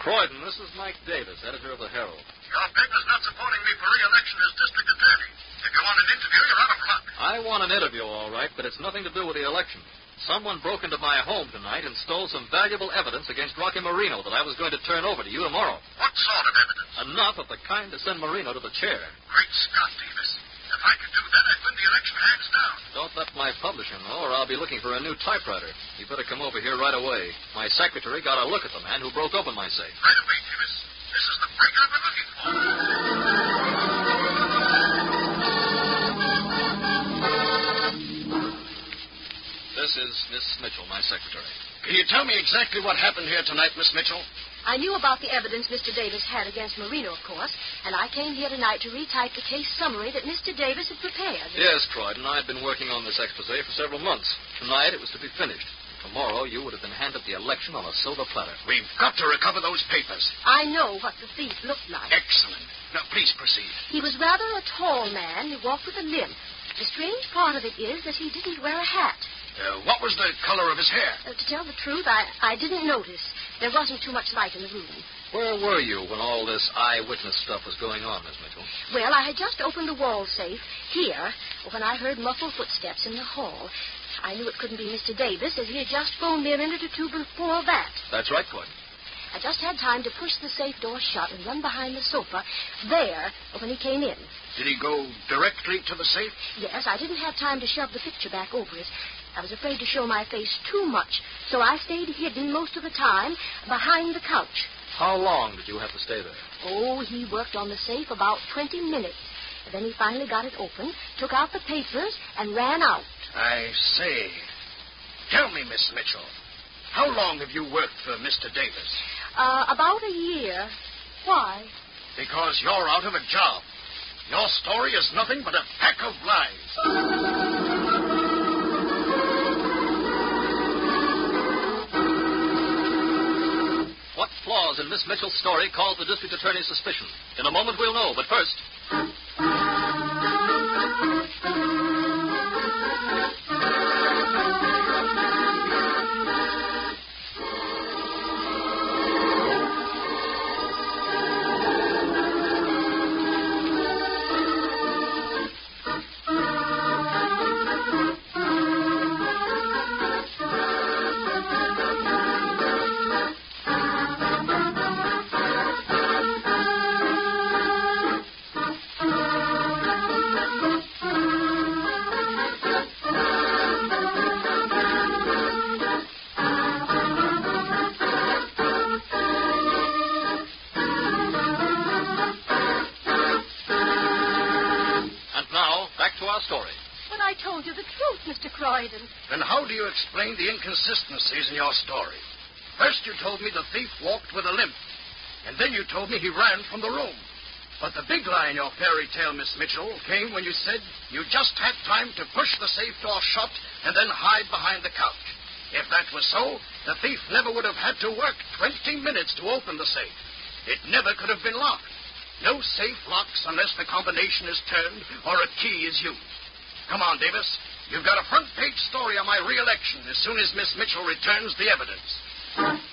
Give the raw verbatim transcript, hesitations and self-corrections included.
Croydon, this is Mike Davis, editor of the Herald. Your paper's not supporting me for re-election as district attorney. If you want an interview, you're out of luck. I want an interview, all right, but it's nothing to do with the election. Someone broke into my home tonight and stole some valuable evidence against Rocky Marino that I was going to turn over to you tomorrow. What sort of evidence? Enough of the kind to send Marino to the chair. Great Scott, Davis. If I could do that, I'd win the election hands down. Don't let my publisher know, or I'll be looking for a new typewriter. You better come over here right away. My secretary got a look at the man who broke open my safe. Right away, Davis. This is the break I've been looking for. This is Miss Mitchell, my secretary. Can you tell me exactly what happened here tonight, Miss Mitchell? I knew about the evidence Mister Davis had against Marino, of course, and I came here tonight to retype the case summary that Mister Davis had prepared. Yes, Croydon, I'd been working on this expose for several months. Tonight it was to be finished. Tomorrow you would have been handed the election on a silver platter. We've got to recover those papers. I know what the thief looked like. Excellent. Now, please proceed. He was rather a tall man who walked with a limp. The strange part of it is that he didn't wear a hat. Uh, what was the color of his hair? Uh, to tell the truth, I, I didn't notice. There wasn't too much light in the room. Where were you when all this eyewitness stuff was going on, Miss Mitchell? Well, I had just opened the wall safe here when I heard muffled footsteps in the hall. I knew it couldn't be Mister Davis, as he had just phoned me a minute or two before that. That's right, Croydon. I just had time to push the safe door shut and run behind the sofa there when he came in. Did he go directly to the safe? Yes, I didn't have time to shove the picture back over it. I was afraid to show my face too much, so I stayed hidden most of the time behind the couch. How long did you have to stay there? Oh, he worked on the safe about twenty minutes. Then he finally got it open, took out the papers, and ran out. I see. Tell me, Miss Mitchell, how long have you worked for Mister Davis? Uh, about a year. Why? Because you're out of a job. Your story is nothing but a pack of lies. What flaws in Miss Mitchell's story caused the district attorney's suspicion? In a moment we'll know, but first... story. But I told you the truth, Mister Croydon. Then how do you explain the inconsistencies in your story? First you told me the thief walked with a limp, and then you told me he ran from the room. But the big lie in your fairy tale, Miss Mitchell, came when you said you just had time to push the safe door shut and then hide behind the couch. If that was so, the thief never would have had to work twenty minutes to open the safe. It never could have been locked. No safe locks unless the combination is turned or a key is used. Come on, Davis. You've got a front-page story on my re-election as soon as Miss Mitchell returns the evidence.